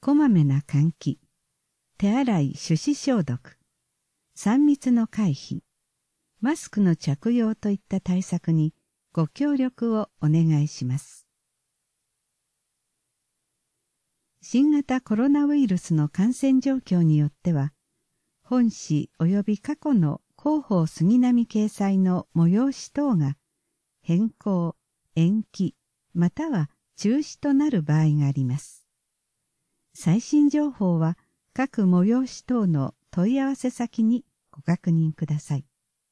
こまめな換気、手洗い手指消毒、3密の回避、マスクの着用といった対策にご協力をお願いします。新型コロナウイルスの感染状況によっては、本誌及び過去の広報杉並掲載の催し等が変更、延期、または中止となる場合があります。最新情報は各催し等の問い合わせ先にご確認ください。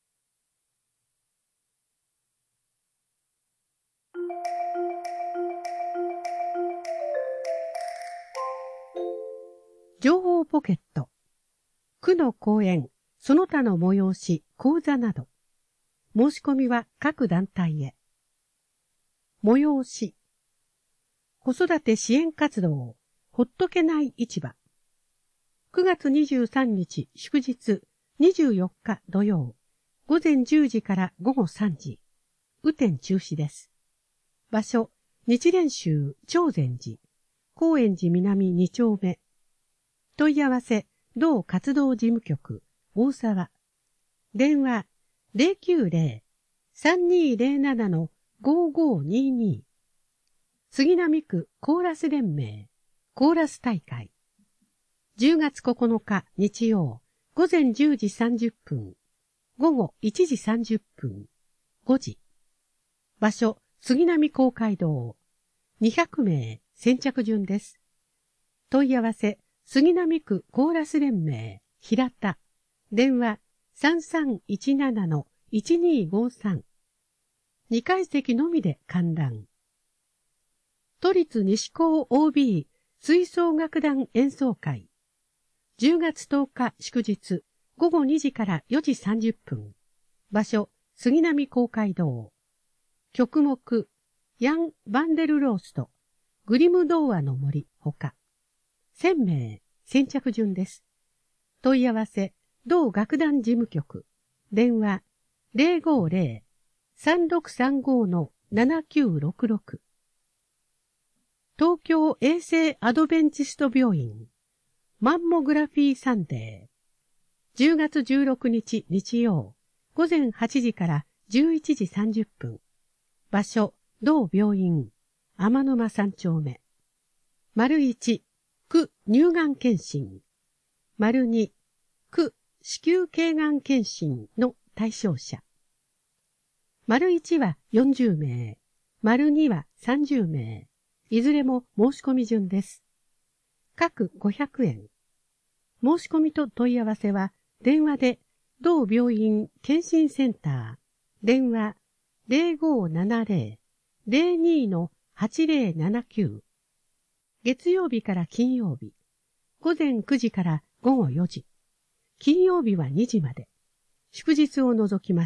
情報ポケット。区の講演、その他の催し、講座など。申し込みは各団体へ。催し。子育て支援活動、ほっとけない市場。9月23日祝日、24日土曜、午前10時から午後3時。雨天中止です。場所、日蓮宗長禅寺、高円寺南2丁目。問い合わせ、同活動事務局、大沢。電話、090-3207-5522。杉並区コーラス連盟、コーラス大会。10月9日日曜、午前10時30分、午後1時30分、5時。場所、杉並公会堂。200名、先着順です。問い合わせ、杉並区コーラス連盟、平田。電話、3317-1253。2階席のみで観覧。都立西高 OB 吹奏楽団演奏会。10月10日祝日、午後2時から4時30分。場所、杉並公会堂。曲目、ヤン・バンデルロースト、グリム童話の森ほか。1000名、先着順です。問い合わせ、同楽団事務局。電話、050-3635-7966。東京衛生アドベンチスト病院。マンモグラフィーサンデー。10月16日日曜、午前8時から11時30分。場所、同病院。天沼3丁目。丸1、区乳がん検診。丸2、区子宮頸がん検診の対象者。丸1は40名。丸2は30名。いずれも申し込み順です。各500円。申し込みと問い合わせは、電話で、同病院検診センター。電話、0570-02-8079。月曜日から金曜日。午前9時から午後4時。金曜日は2時まで。祝日を除きます。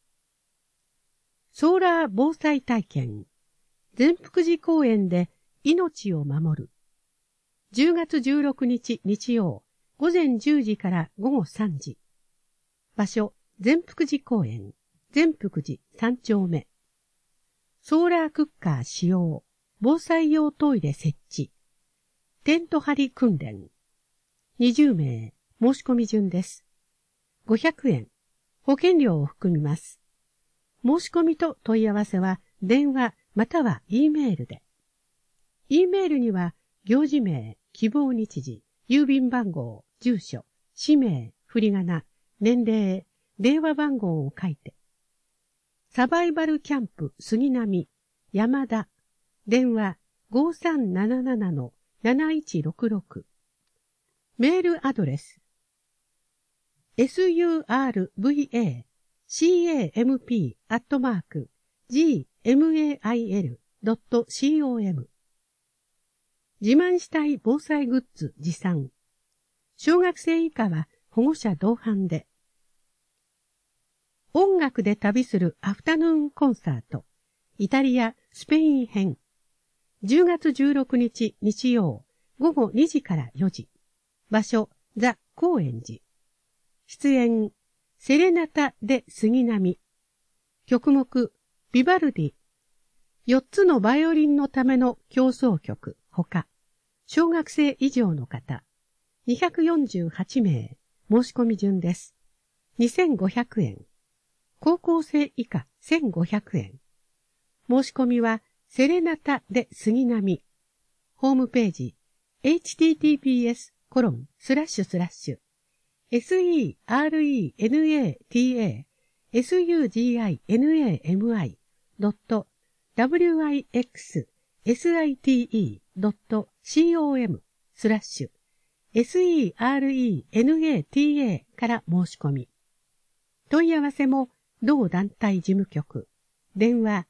ソーラー防災体験。善福寺公園で命を守る。10月16日日曜、午前10時から午後3時。場所、善福寺公園、善福寺3丁目。ソーラークッカー使用、防災用トイレ設置。テント張り訓練。20名、申し込み順です。500円、保険料を含みます。申し込みと問い合わせは、電話または E メールで。E メールには、行事名、希望日時、郵便番号、住所、氏名、振り仮名、年齢、電話番号を書いて。サバイバルキャンプ杉並、山田、電話 5377-7166。メールアドレス、survcamp@gmail.com。自慢したい防災グッズ持参。小学生以下は保護者同伴で。音楽で旅するアフタヌーンコンサート。イタリア・スペイン編。10月16日日曜、午後2時から4時。場所、ザ・高円寺。出演、セレナタ・デ・杉並。曲目、ビバルディ。4つのバイオリンのための協奏曲、ほか。 小学生以上の方、248名、申し込み順です。2500円。高校生以下1500円。申し込みは、セレナタで杉並。ホームページ、https://suginata.com/serenata から申し込み。問い合わせも同団体事務局。電話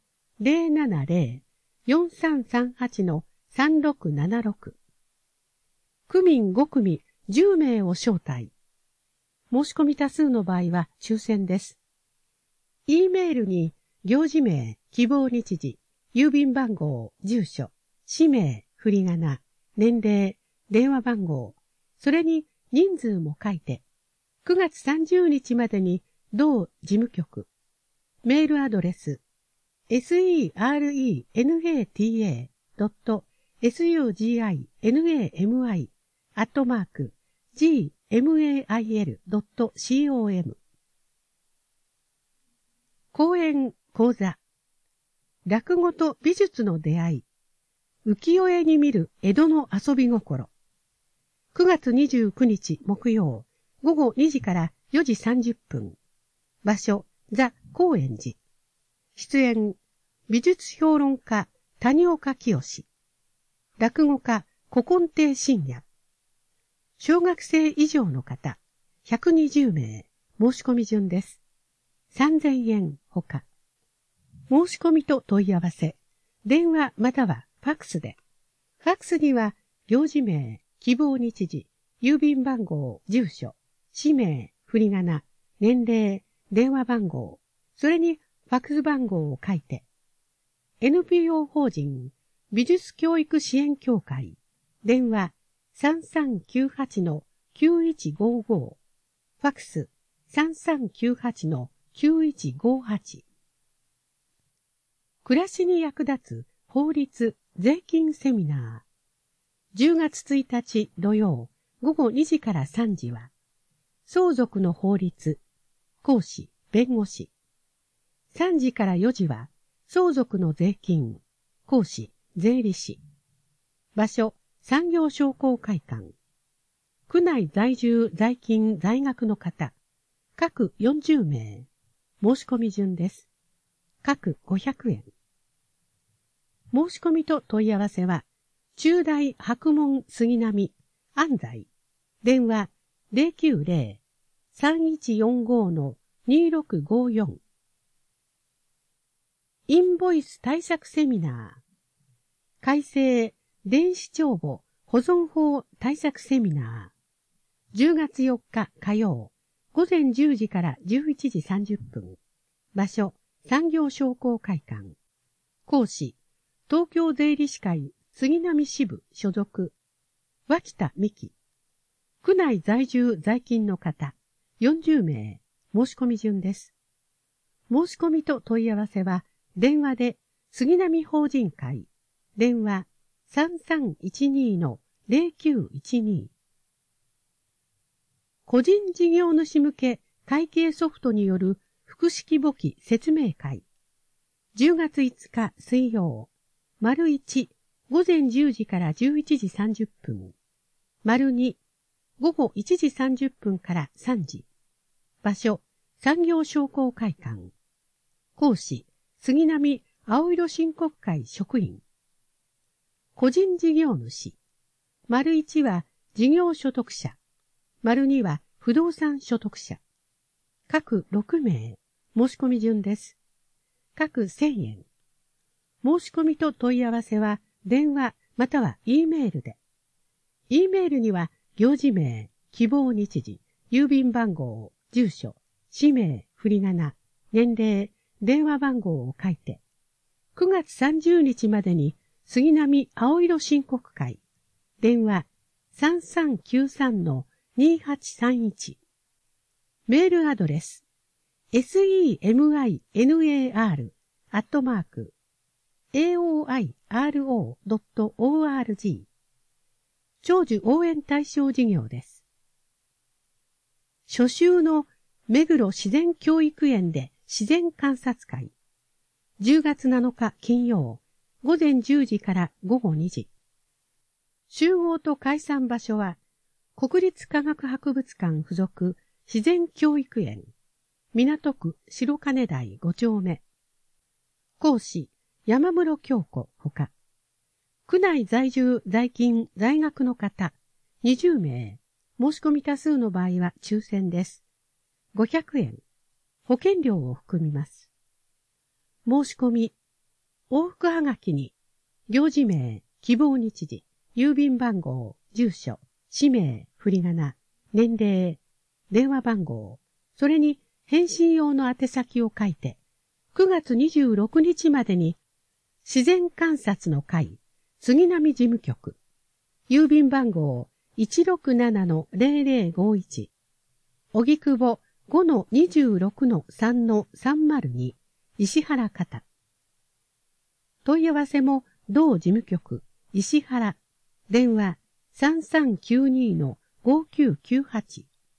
070-4338-3676。区民5組10名を招待。申し込み多数の場合は抽選です。E メールに行事名、希望日時、郵便番号、住所、氏名、振り仮名、年齢、電話番号、それに人数も書いて、9月30日までに同事務局、メールアドレス、serenata.sugimi@gmail.com。 講演講座、落語と美術の出会い、浮世絵に見る江戸の遊び心。9月29日木曜、午後2時から4時30分。場所、ザ・高円寺。出演、美術評論家、谷岡清。落語家、古今亭信也。小学生以上の方、120名、申し込み順です。3000円ほか。申し込みと問い合わせ、電話またはファックスで。ファックスには、行事名、希望日時、郵便番号、住所、氏名、振り仮名、年齢、電話番号、それにファックス番号を書いて、NPO 法人美術教育支援協会、電話 3398-9155、ファックス 3398-9158。暮らしに役立つ法律税金セミナー。10月1日土曜午後2時から3時は、相続の法律、講師、弁護士。3時から4時は、相続の税金、講師、税理士。場所、産業商工会館。区内在住在勤在学の方、各40名。申し込み順です。各500円。申し込みと問い合わせは、中大白門杉並、安西。電話090-3145-2654。インボイス対策セミナー。改正電子帳簿保存法対策セミナー。10月4日火曜、午前10時から11時30分。場所、産業商工会館。講師、東京税理士会杉並支部所属、脇田美希。区内在住在勤の方、40名。申し込み順です。申し込みと問い合わせは、電話で杉並法人会、電話 3312-0912。個人事業主向け会計ソフトによる複式簿記説明会。10月5日水曜、丸1、午前10時から11時30分。丸2、午後1時30分から3時。場所、産業商工会館。講師、杉並青色申告会職員。個人事業主。丸1は事業所得者。丸2は不動産所得者。各6名。申し込み順です。各1000円。申し込みと問い合わせは電話または E メールで。E メールには行事名、希望日時、郵便番号、住所、氏名、振り仮名、年齢、電話番号を書いて、9月30日までに杉並青色申告会、電話 3393-2831。メールアドレス、seminar@aoiro.org。 長寿応援対象事業です。初秋の目黒自然教育園で自然観察会。10月7日金曜、午前10時から午後2時。集合と解散場所は、国立科学博物館附属自然教育園、港区白金台5丁目。講師、山室京子ほか。区内在住在勤在学の方、20名。申し込み多数の場合は抽選です。500円。保険料を含みます。申し込み。往復はがきに、行事名、希望日時、郵便番号、住所、氏名、振り仮名、年齢、電話番号、それに返信用の宛先を書いて、9月26日までに、自然観察の会、杉並事務局、郵便番号 167-0051、荻窪 5-26-3-302、石原方。問い合わせも同事務局、石原、電話 3392-5998。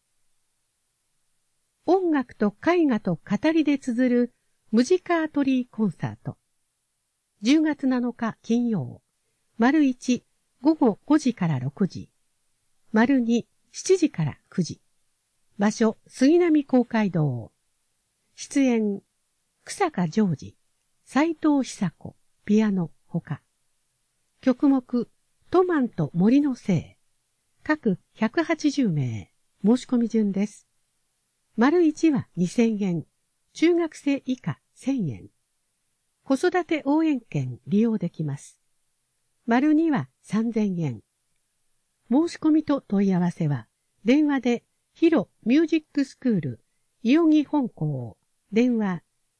音楽と絵画と語りで綴るムジカートリーコンサート。10月7日金曜、丸1、午後5時から6時。丸2、7時から9時。場所、杉並公会堂。出演、草加ジョージ、斉藤久子、ピアノ、ほか。曲目、トマンと森の精。各180名。申し込み順です。丸1は2000円。中学生以下1000円。子育て応援券利用できます。丸2は3000円。申し込みと問い合わせは、電話で、ヒロミュージックスクール、伊予木本校、電話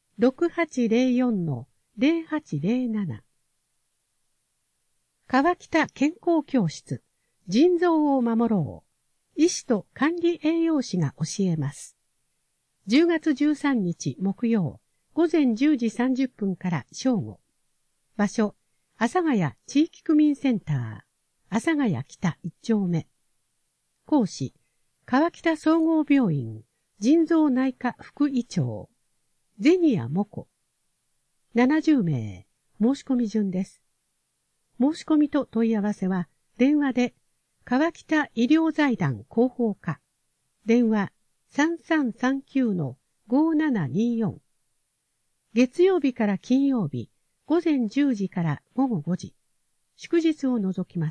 6804-0807。川北健康教室、腎臓を守ろう。医師と管理栄養士が教えます。10月13日木曜、午前10時30分から正午。場所、阿佐ヶ谷地域区民センター、阿佐ヶ谷北1丁目。講師、川北総合病院、腎臓内科副医長、ゼニアモコ。70名、申し込み順です。申し込みと問い合わせは、電話で、川北医療財団広報課、電話 3339-5724。月曜日から金曜日、午前10時から午後5時、祝日を除きます。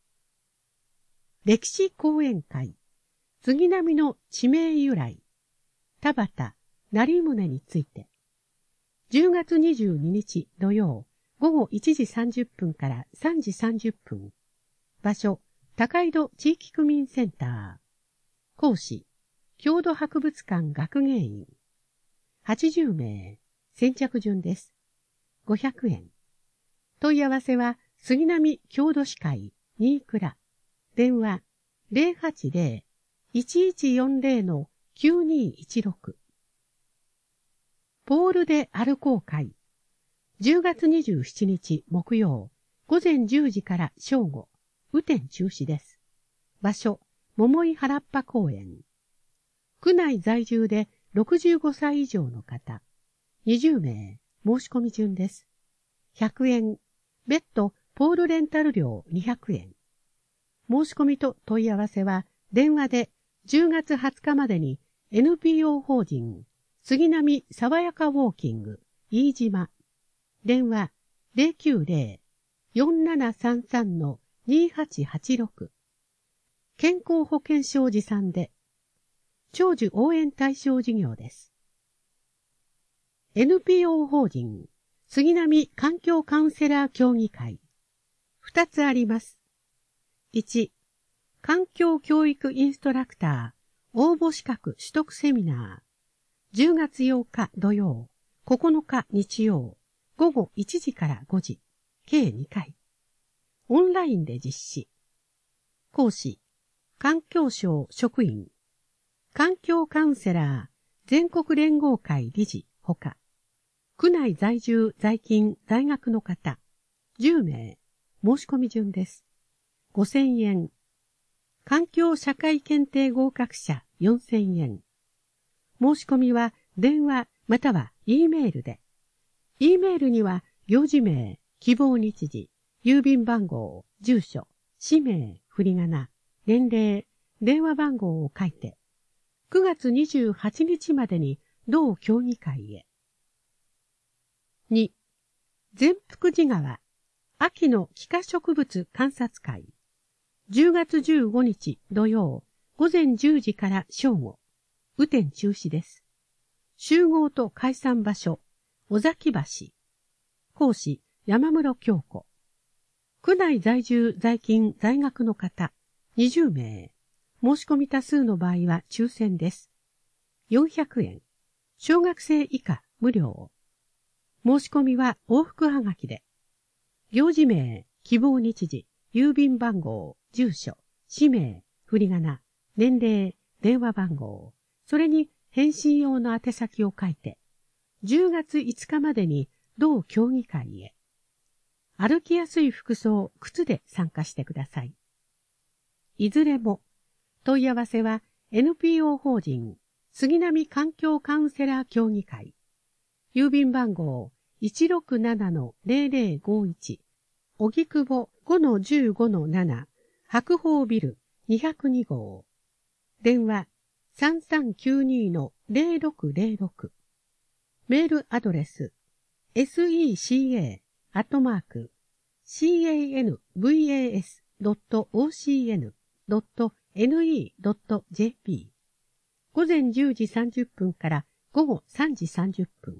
歴史講演会、杉並の地名由来、田畑、成宗について、10月22日土曜、午後1時30分から3時30分。場所、高井戸地域区民センター。講師、郷土博物館学芸員。80名。先着順です。500円。問い合わせは、杉並郷土史会、新倉。電話、080-1140-9216。ポールで歩こう会。10月27日木曜、午前10時から正午、雨天中止です。場所、桃井原っぱ公園。区内在住で65歳以上の方、20名、申し込み順です。100円、別途ポールレンタル料200円。申し込みと問い合わせは、電話で10月20日までに NPO 法人、杉並爽やかウォーキング、飯島。電話 090-4733-2886。健康保険証持参で、長寿応援対象事業です。NPO 法人、杉並環境カウンセラー協議会。2つあります。1、環境教育インストラクター、応募資格取得セミナー。10月8日土曜、9日日曜、午後1時から5時、計2回。オンラインで実施。講師、環境省職員、環境カウンセラー、全国連合会理事ほか、区内在住在勤在学の方、10名、申し込み順です。 5000円。環境社会検定合格者4000円。申し込みは電話または E メールで。E メールには行事名、希望日時、郵便番号、住所、氏名、振り仮名、年齢、電話番号を書いて、9月28日までに同協議会へ。2. 善福寺川、秋の幾何植物観察会。10月15日土曜、午前10時から正午。雨天中止です。集合と解散場所、尾崎橋。講師、山室京子。区内在住在勤在学の方、20名。申し込み多数の場合は抽選です。400円。小学生以下無料。申し込みは往復はがきで。行事名、希望日時、郵便番号、住所、氏名、振り仮名、年齢、電話番号、それに返信用の宛先を書いて、10月5日までに同協議会へ。歩きやすい服装、靴で参加してください。いずれも、問い合わせは NPO 法人杉並環境カウンセラー協議会。郵便番号 167-0051 荻窪 5-15-7 白鳳ビル202号。電話 3392-0606。メールアドレス seca@canvas.ocn.ne.jp 午前10時30分から午後3時30分。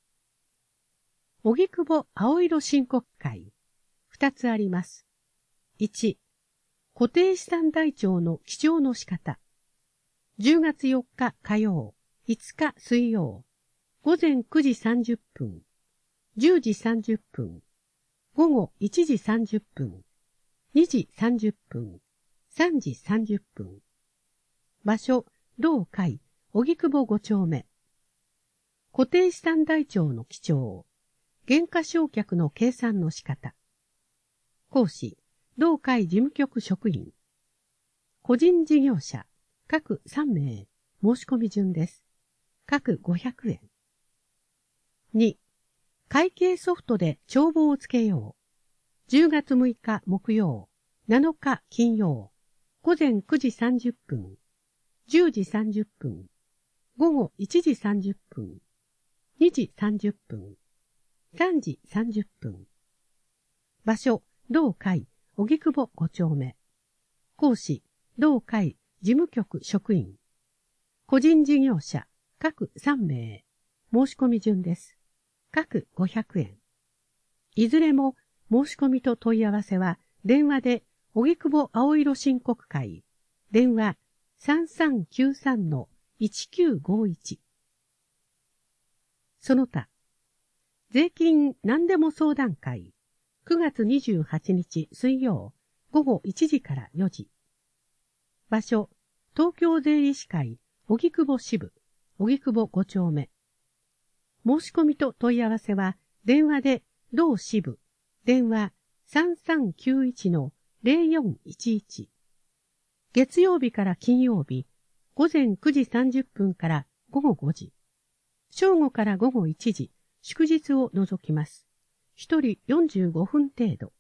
荻窪青色申告会。2つあります。1、固定資産台帳の記帳の仕方。10月4日火曜、5日水曜、午前9時30分、10時30分、午後1時30分、2時30分、3時30分。場所、同会、荻窪5丁目。固定資産台帳の記帳。減価償却の計算の仕方。講師、同会事務局職員。個人事業者、各3名、申し込み順です。各500円。2、会計ソフトで帳簿をつけよう。10月6日木曜、7日金曜、午前9時30分、10時30分、午後1時30分、2時30分、3時30分。場所、同会、荻窪5丁目。講師、同会、事務局職員。個人事業者、各3名。申し込み順です。各500円。いずれも、申し込みと問い合わせは、電話で、荻窪青色申告会。電話、3393-1951。その他、税金何でも相談会。9月28日水曜、午後1時から4時。場所、東京税理士会、荻窪支部、荻窪5丁目。申し込みと問い合わせは、電話で、同支部、電話 3391-0411。月曜日から金曜日、午前9時30分から午後5時。正午から午後1時、祝日を除きます。一人45分程度。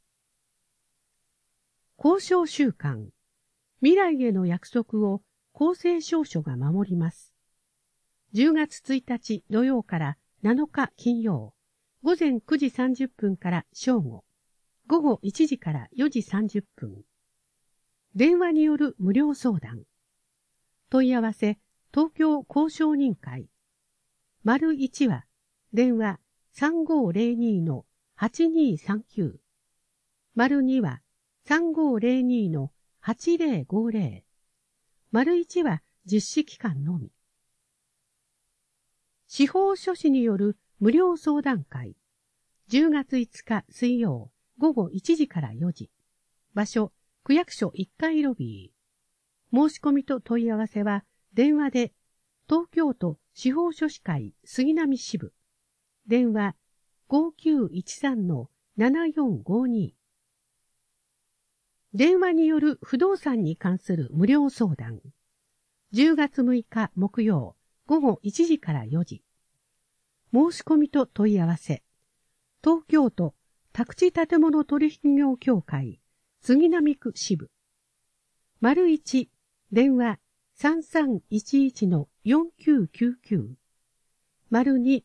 交渉週間。未来への約束を公正証書が守ります。10月1日土曜から7日金曜。午前9時30分から正午。午後1時から4時30分。電話による無料相談。問い合わせ、東京交渉人会。01は、電話 3502-8239。02は、3502-8050。01は、実施期間のみ。司法書士による無料相談会。10月5日水曜、午後1時から4時。場所、区役所1階ロビー。申し込みと問い合わせは、電話で、東京都司法書士会杉並支部。電話 5913-7452。 電話による不動産に関する無料相談。10月6日木曜午後1時から4時。申し込みと問い合わせ。東京都宅地建物取引業協会杉並区支部。01電話 3311-4999。02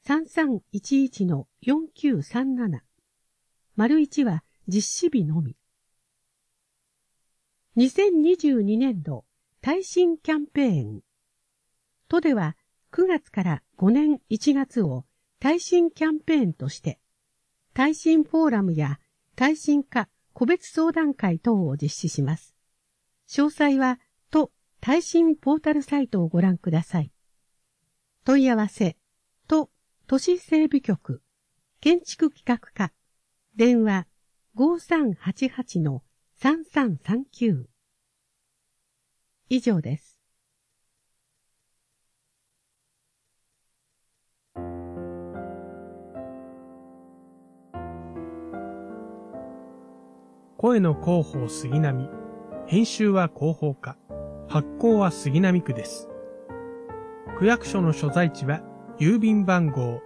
3311-4937。01は実施日のみ。2022年度耐震キャンペーン。都では9月から5年1月を耐震キャンペーンとして、耐震フォーラムや耐震化個別相談会等を実施します。詳細は都耐震ポータルサイトをご覧ください。問い合わせ、都都市整備局、建築企画課、電話 5388-3339。以上です。 声の広報杉並。編集は広報課。発行は杉並区です。区役所の所在地は郵便番号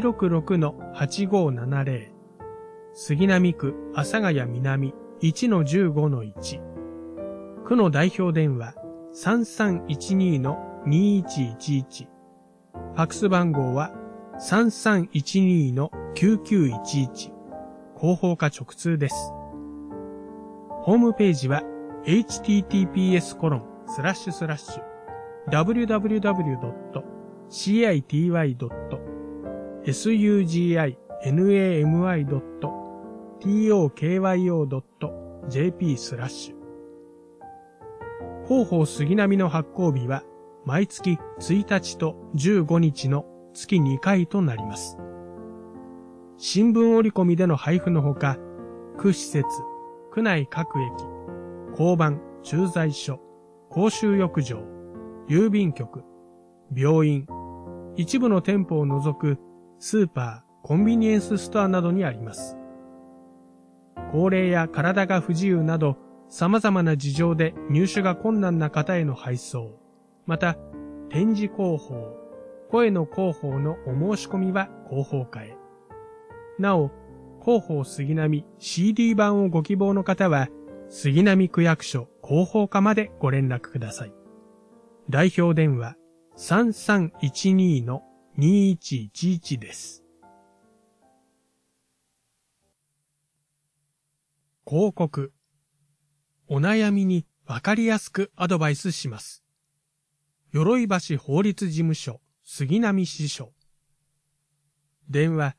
166-8570。杉並区阿佐ヶ谷南 1-15-1。区の代表電話 3312-2111。ファクス番号は 3312-9911。広報課直通です。ホームページは https://www.citynami.tokyo.jp/。広報杉並の発行日は毎月1日と15日の月2回となります。新聞折り込みでの配布のほか、区施設、区内各駅、交番、駐在所、公衆浴場、郵便局、病院、一部の店舗を除くスーパー、コンビニエンスストアなどにあります。高齢や体が不自由など様々な事情で入手が困難な方への配送、また展示広報、声の広報のお申し込みは広報課へ。なお、広報杉並 CD 版をご希望の方は杉並区役所広報課までご連絡ください。代表電話 3312-2111 です。広告。お悩みにわかりやすくアドバイスします。鎧橋法律事務所杉並支所。電話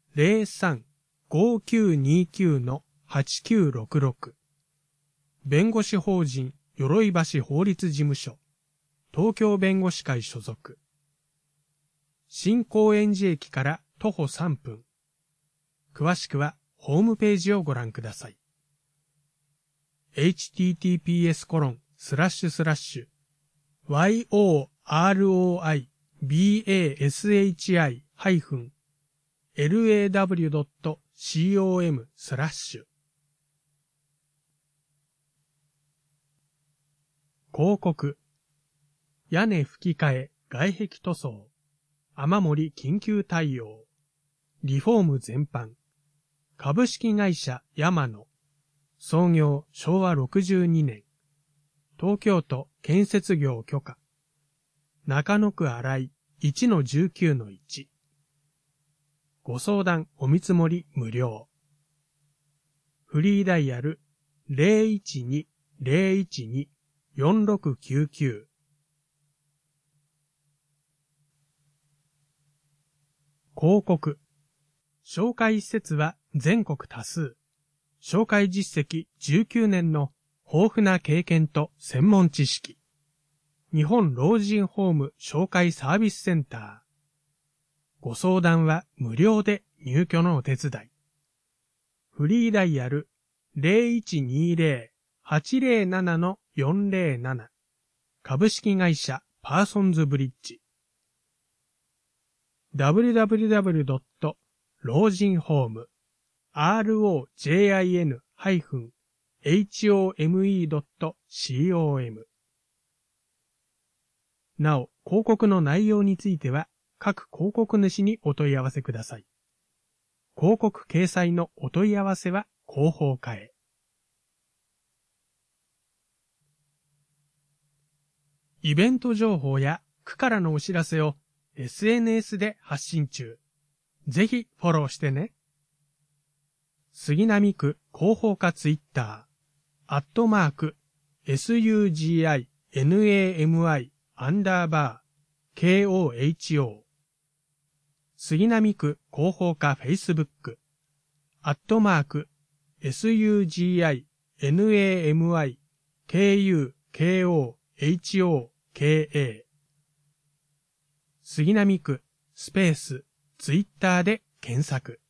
03-5929-8966。弁護士法人鎧橋法律事務所東京弁護士会所属。新高円寺駅から徒歩3分。詳しくはホームページをご覧ください。https://yoroi-bashi-law.com/。広告。屋根吹き替え、外壁塗装。雨漏り緊急対応。リフォーム全般。株式会社山野。創業昭和62年。東京都建設業許可。中野区新井 1-19-1。ご相談お見積もり無料。フリーダイヤル 012-012-4699。広告。紹介施設は全国多数。紹介実績19年の豊富な経験と専門知識。日本老人ホーム紹介サービスセンター。ご相談は無料で入居のお手伝い。フリーダイヤル 0120-807-407。株式会社パーソンズブリッジ。www.老人ホームrojin-jin home.com。なお、広告の内容については、各広告主にお問い合わせください。広告掲載のお問い合わせは広報課へ。イベント情報や区からのお知らせを SNS で発信中。ぜひフォローしてね。杉並区広報課ツイッター、@SUGINAMI_KOHO。杉並区広報課フェイスブック、@SUGINAMI_KUKOHOKA。杉並区スペースツイッターで検索。